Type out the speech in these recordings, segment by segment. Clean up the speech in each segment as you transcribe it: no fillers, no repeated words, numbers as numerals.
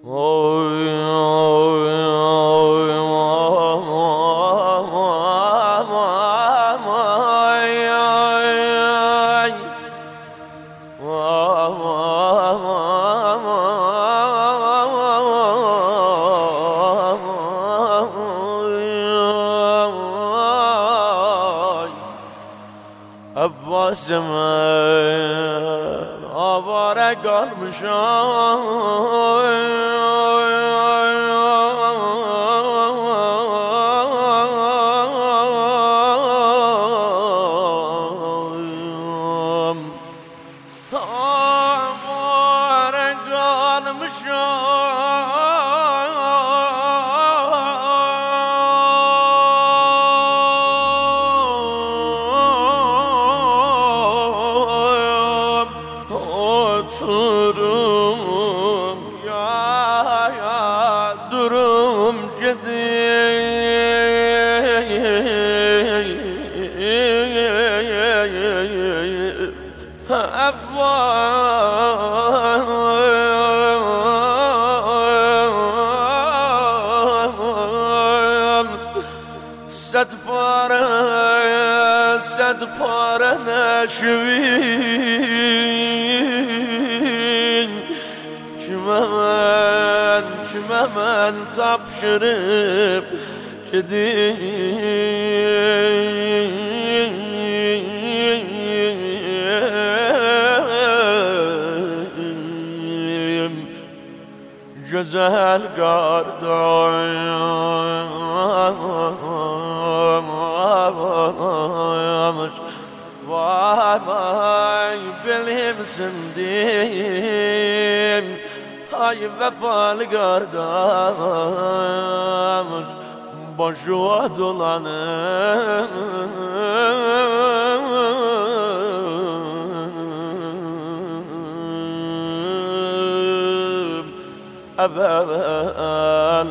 عباس من آواره oturum ya durum صد پاره نشوین kime ben tapşırıp gideyim güzel kardeş vay bilirsin diyeyim ay vefalı kardeş boşluğa dolanır evvel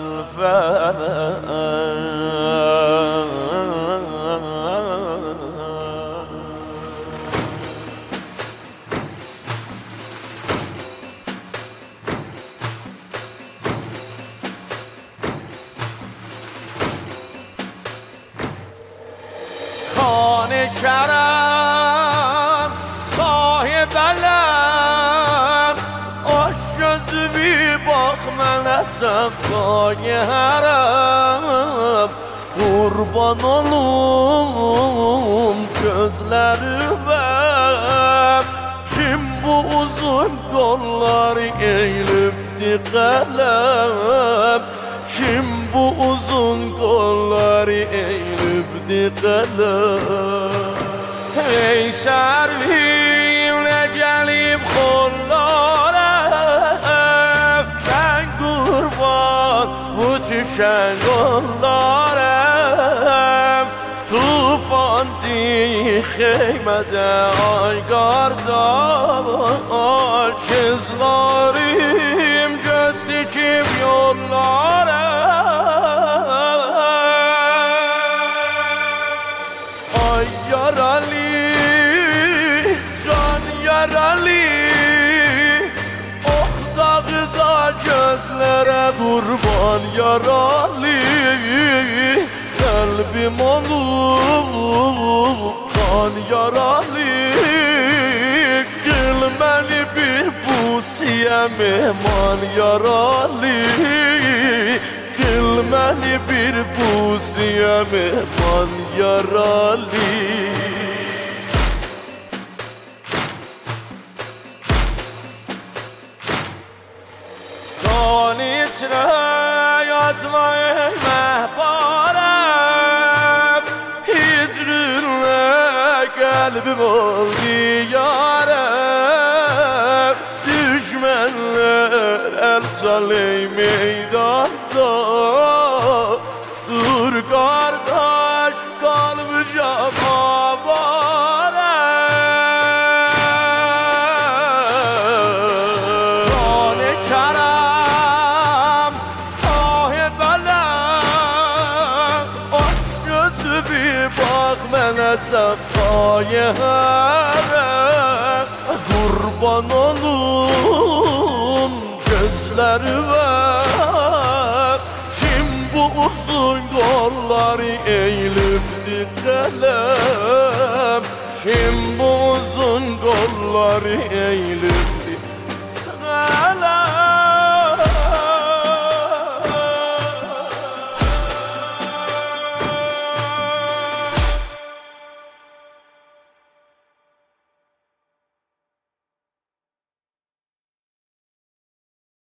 خانه کرم صاحب علم آش gözü bir bak mənə səfqaya hərəm qurban olum gözlərimə kim bu uzun qolları eğilibdi qələm kim bu uzun qolları eğilibdi qələm ey sərvimlə gəlib xollara ben qurban bu düşən qollara tufan deyik xeymədə ay qardaş kızlarım göz dikib yollara ay yaralı can yaralı ok dağda gözlere kurban yaralı kalbim olup kan yaralı kılmeli bir busiye mehman yaralı kılmeli bir busiye mehman yaralı kan içine yatma mehparem hicrinle kalbim oldu yarem düşmanlar el çaley meydanda dur kardeş kalmayacağım avarem kane kerem sahip elem aç gözü bir bak mənə səfqaya hərəm qurban olum göz gözlerime. Kim bu uzun kolları eğilip dikelem? Kim bu uzun kolları eğilip